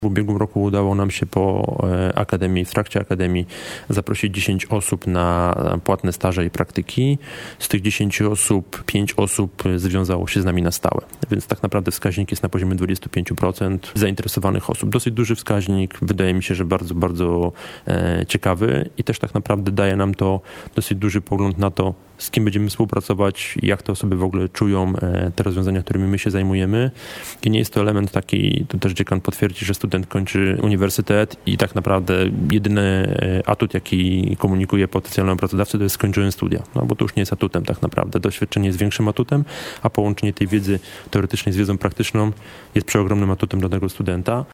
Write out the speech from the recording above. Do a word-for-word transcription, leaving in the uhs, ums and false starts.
W ubiegłym roku udało nam się po akademii, w trakcie akademii zaprosić dziesięć osób na płatne staże i praktyki. Z tych dziesięciu osób pięć osób związało się z nami na stałe. Więc tak naprawdę wskaźnik jest na poziomie dwadzieścia pięć procent zainteresowanych osób. Dosyć duży wskaźnik, wydaje mi się, że bardzo, bardzo e, ciekawy i też tak naprawdę daje nam to dosyć duży pogląd na to, z kim będziemy współpracować, jak te osoby w ogóle czują e, te rozwiązania, którymi my się zajmujemy. I nie jest to element taki, to też dziekan potwierdzi, że student kończy uniwersytet i tak naprawdę jedyny atut, jaki komunikuje potencjalnemu pracodawcy, to jest skończyłem studia. No bo to już nie jest atutem tak naprawdę. Doświadczenie jest większym atutem, a połączenie tej wiedzy teoretycznej z wiedzą praktyczną jest przeogromnym atutem dla tego studenta.